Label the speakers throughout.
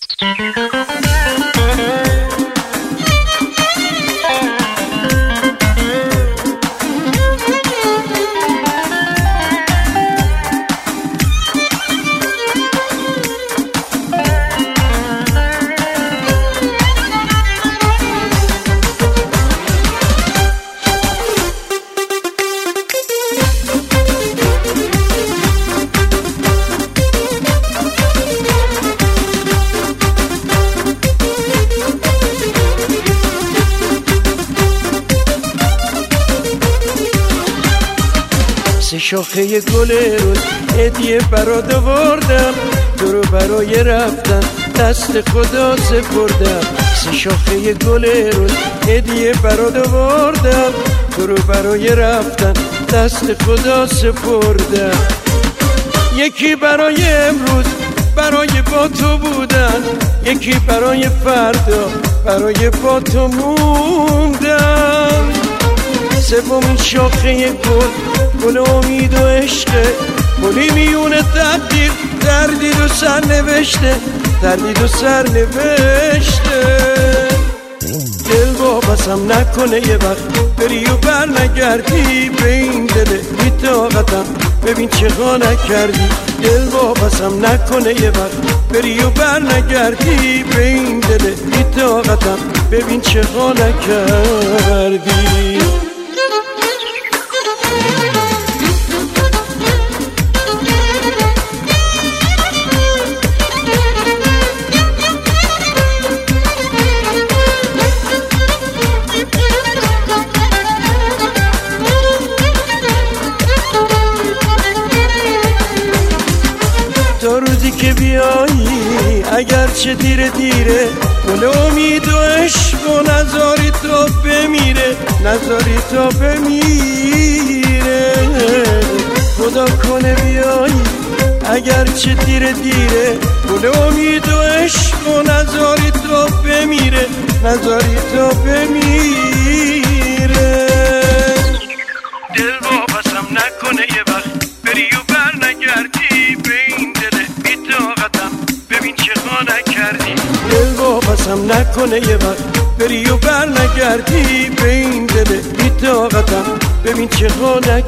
Speaker 1: سه شاخه گل روز هدیه برات آوردم، تو رو برای رفتن دست خدا سپردم. سه شاخه گل روز هدیه برات آوردم، تو رو برای رفتن دست خدا سپردم. یکی برای امروز برای با تو بودن، یکی برای فردا برای با تو موندن. سومین شاخه گل امید و عشقه، گلی میونه تقدیر دردید و سر نوشته، دردید و سر نوشته. دل واپسم نکنه یه وقت بری و بر نگردی، به این دل بی طاقتم ببین چه خانه کردی. دل واپسم نکنه یه وقت بری و بر نگردی، به این دل بی طاقتم ببین چه خانه کردی. تا روزی که بیایی اگرچه دیره دیره، گل امید و عشق و نذاری تا بمیره، نذاری تا بمیره. خدا کنه بیایی اگرچه دیره دیره، گل امید و عشق و نذاری تا بمیره، نذاری تا بمیره. دل واپسم نکنه یه وقت بری و بر نگردی، به این دل بی طاقتم ببین چه خانه کردی. دل واپسم نکنه یه وقت بری و بر نگردی، به این دل بی طاقتم ببین چه خانه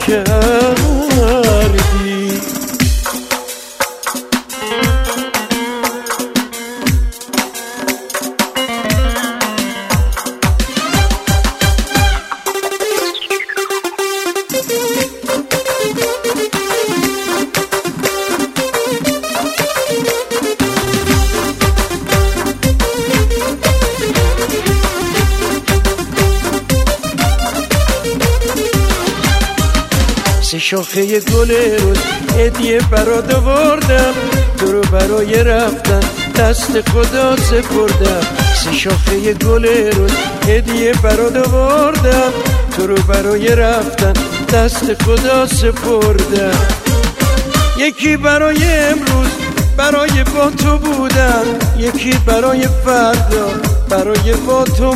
Speaker 1: کردی. سه شاخه گل روز هدیه برات آوردم، تو رو برای رفتن دست خدا سپردم. سه شاخه گل روز هدیه برات آوردم، تو رو برای رفتن دست خدا سپردم. یکی برای امروز برای با تو بودن، یکی برای فردا برای با تو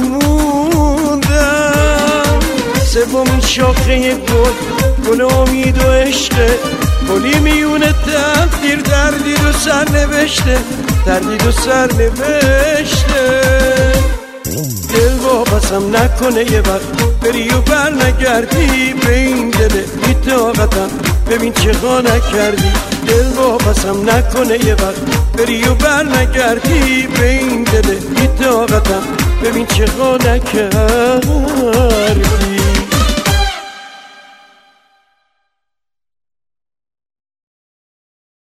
Speaker 1: موندن. سومین شاخه گل امید و عشقه، گلی میونه تقدیر دردید و سر نوشته، دردید و سر نوشته. دل واپسم نکنه یه وقت بری و بر نگردی، به این دل بی طاقتم ببین چه خانه کردی. دل واپسم نکنه یه وقت بری و بر نگردی، به این دل بی طاقتم ببین چه خانه کردی.